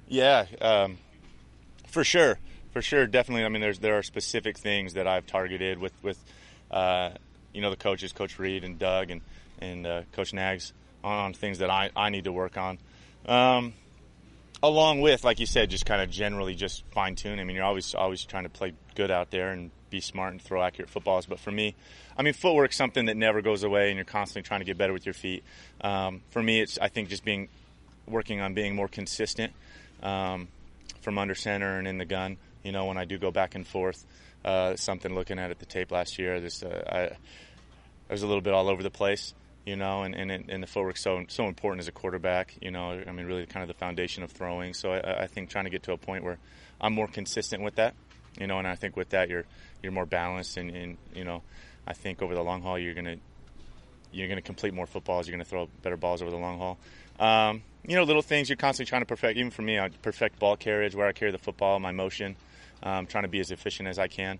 Yeah, for sure, definitely. I mean, there are specific things that I've targeted with the coaches, Coach Reed and Doug and Coach Nags on things that I need to work on. Along with, like you said, just kind of generally just fine tune. I mean, you're always trying to play good out there and be smart and throw accurate footballs. But for me, I mean, footwork's something that never goes away, and you're constantly trying to get better with your feet. For me, it's I think just working on being more consistent from under center and in the gun. You know, when I do go back and forth, something looking at the tape last year, I was a little bit all over the place. You know, and the footwork's so important as a quarterback. You know, I mean, really kind of the foundation of throwing. So I think trying to get to a point where I'm more consistent with that. You know, and I think with that you're more balanced, and you know, I think over the long haul you're gonna complete more footballs. You're gonna throw better balls over the long haul. You know, little things you're constantly trying to perfect. Even for me, I perfect ball carriage, where I carry the football, my motion. Trying to be as efficient as I can.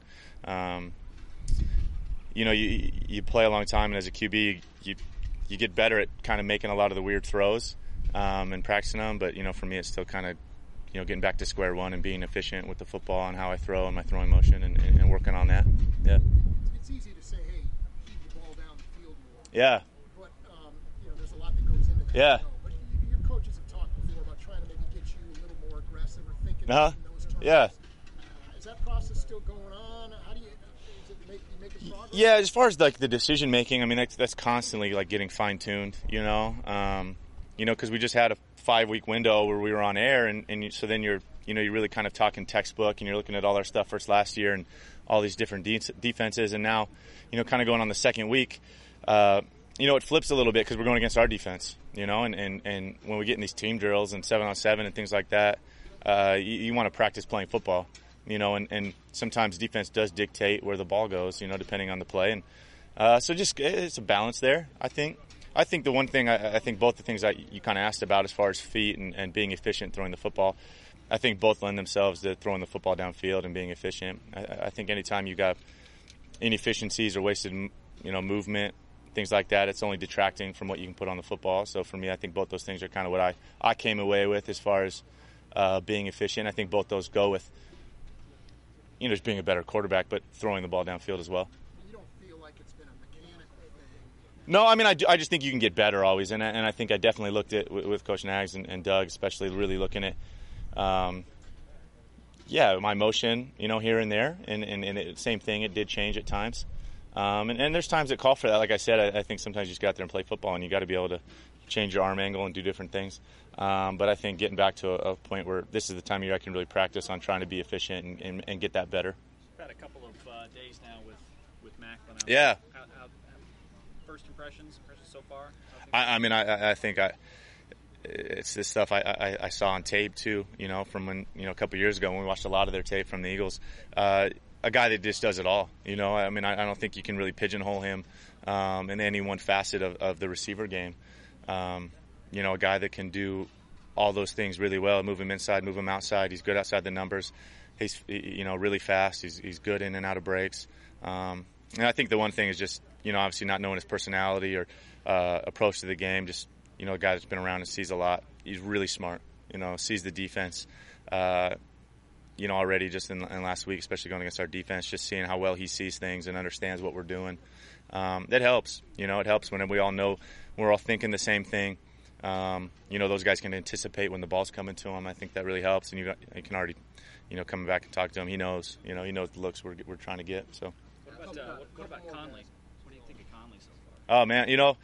You know, you play a long time, and as a QB, you get better at kind of making a lot of the weird throws and practicing them. But, you know, for me, it's still kind of, you know, getting back to square one and being efficient with the football and how I throw and my throwing motion and working on that. Yeah. It's easy to say, hey, keep the ball down the field more. Yeah. But, you know, there's a lot that goes into that. Yeah. But your coaches have talked before about trying to maybe get you a little more aggressive or thinking in those terms. Yeah. Is that process still going on? How do you make it progress? Yeah, as far as like the decision making, I mean that's constantly like getting fine tuned, you know, because we just had a 5-week window where we were on air, so then you're really kind of talking textbook, and you're looking at all our stuff first last year and all these different defenses, and now, you know, kind of going on the second week, you know, it flips a little bit because we're going against our defense, you know, and when we get in these team drills and 7-on-7 and things like that, you want to practice playing football. You know, and sometimes defense does dictate where the ball goes, you know, depending on the play. And so just it's a balance there, I think. I think the one thing, I think both the things that you kind of asked about as far as feet and being efficient throwing the football, I think both lend themselves to throwing the football downfield and being efficient. I think anytime you got inefficiencies or wasted, you know, movement, things like that, it's only detracting from what you can put on the football. So for me, I think both those things are kind of what I came away with as far as being efficient. I think both those go with, you know, just being a better quarterback, but throwing the ball downfield as well. You don't feel like it's been a mechanical thing? No, I mean, I just think you can get better always, and I think I definitely looked at with Coach Nags and Doug, especially really looking at, my motion, you know, here and there, and same thing, it did change at times, and there's times that call for that. Like I said, I think sometimes you just got out there and play football, and you got to be able to change your arm angle and do different things. But I think getting back to a point where this is the time of year I can really practice on trying to be efficient and get that better. We've had a couple of days now with Mac. Yeah. How first impressions so far? I think it's this stuff I saw on tape too. You know, from when, you know, a couple of years ago when we watched a lot of their tape from the Eagles. A guy that just does it all. You know, I mean, I don't think you can really pigeonhole him in any one facet of the receiver game. You know, a guy that can do all those things really well, move him inside, move him outside. He's good outside the numbers. He's, you know, really fast. He's good in and out of breaks. And I think the one thing is just, you know, obviously not knowing his personality or approach to the game. Just, you know, a guy that's been around and sees a lot. He's really smart, you know, sees the defense. You know, already just in last week, especially going against our defense, just seeing how well he sees things and understands what we're doing. That helps. You know, it helps when we all know we're all thinking the same thing. You know, those guys can anticipate when the ball's coming to them. I think that really helps, and you can already, you know, coming back and talk to him. He knows, you know, the looks we're trying to get. So. What about Conley? What do you think of Conley so far? Oh man, you know,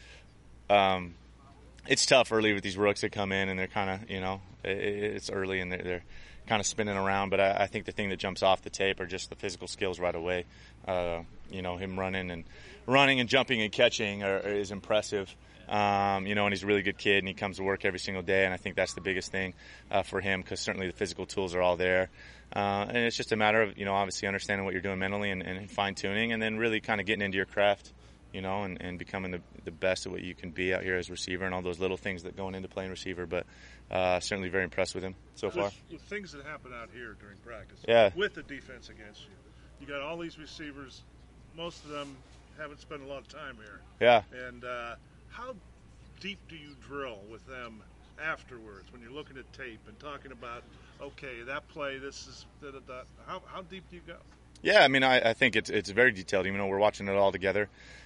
it's tough early with these rooks that come in and they're kind of, you know, it's early and they're kind of spinning around. But I think the thing that jumps off the tape are just the physical skills right away. You know, him running and jumping and catching is impressive. You know, and he's a really good kid, and he comes to work every single day, and I think that's the biggest thing for him, because certainly the physical tools are all there. And it's just a matter of, you know, obviously understanding what you're doing mentally and fine-tuning, and then really kind of getting into your craft, you know, and becoming the best at what you can be out here as receiver and all those little things that going into playing receiver. But certainly very impressed with him so far. With things that happen out here during practice, yeah, with the defense against you, you got all these receivers. Most of them haven't spent a lot of time here. Yeah. And how deep do you drill with them afterwards when you're looking at tape and talking about, okay, that play, this is da-da-da. How deep do you go? Yeah, I mean, I think it's very detailed. You know, we're watching it all together.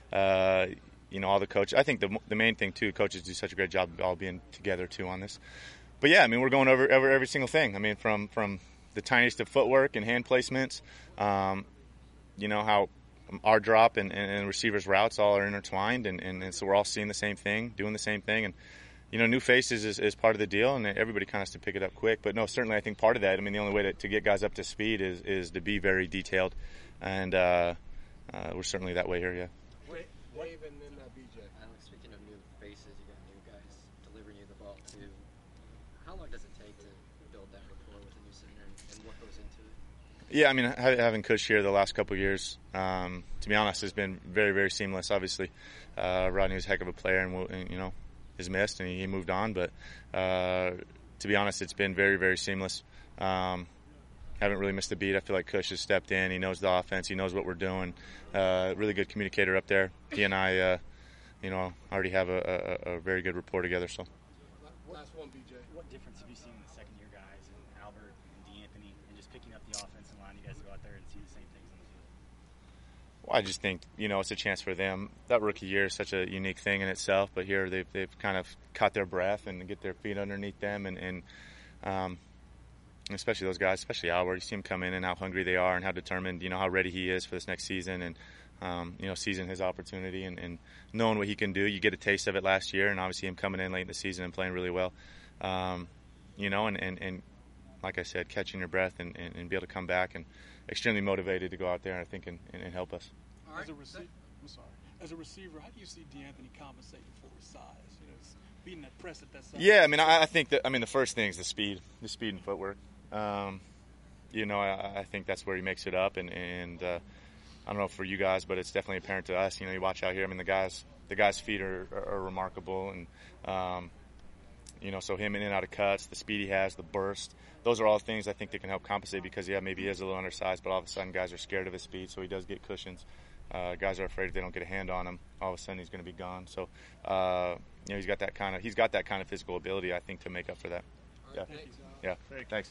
You know, all the coaches. I think the main thing too, coaches do such a great job of all being together too on this. But yeah, I mean, we're going over every single thing. I mean, from the tiniest of footwork and hand placements. You know how our drop and receivers' routes all are intertwined, and so we're all seeing the same thing, doing the same thing, and you know, new faces is part of the deal, and everybody kind of has to pick it up quick. But no, certainly I think part of that. I mean, the only way to get guys up to speed is to be very detailed, and we're certainly that way here. Yeah. Dave and then BJ. Speaking of new faces, you got new guys delivering you the ball too. How long does it take to build that rapport with a new center, and what goes into it? Yeah, I mean, having Kush here the last couple of years, to be honest, has been very, very seamless. Obviously, Rodney was a heck of a player, and you know, is missed, and he moved on. But to be honest, it's been very, very seamless. Haven't really missed a beat. I feel like Kush has stepped in. He knows the offense. He knows what we're doing. Really good communicator up there. He and I, you know, already have a very good rapport together. So. Last one, BJ. What difference have you seen in the second-year guys, and Albert and DeAnthony, and just picking up the offensive line? You guys go out there and see the same things on the field. Well, I just think, you know, it's a chance for them. That rookie year is such a unique thing in itself, but here they've kind of caught their breath and get their feet underneath them, and especially those guys, especially Albert. You see him come in and how hungry they are and how determined, you know, how ready he is for this next season, and you know, seizing his opportunity and knowing what he can do. You get a taste of it last year, and obviously him coming in late in the season and playing really well. You know, and like I said, catching your breath and be able to come back, and extremely motivated to go out there, I think, and help us. Right. As a receiver, how do you see DeAnthony compensating for his size? You know, beating that press at that size. Yeah, I mean, I think that, I mean, the first thing is the speed and footwork. You know, I think that's where he makes it up, and I don't know for you guys, but it's definitely apparent to us. You know, you watch out here. I mean, the guys' feet are remarkable, and you know, so him in and out of cuts, the speed he has, the burst, those are all things I think that can help compensate, because yeah, maybe he is a little undersized, but all of a sudden guys are scared of his speed, so he does get cushions. Guys are afraid if they don't get a hand on him, all of a sudden he's going to be gone. So you know, he's got that kind of physical ability, I think, to make up for that. Right, yeah. thanks. Yeah. Thanks.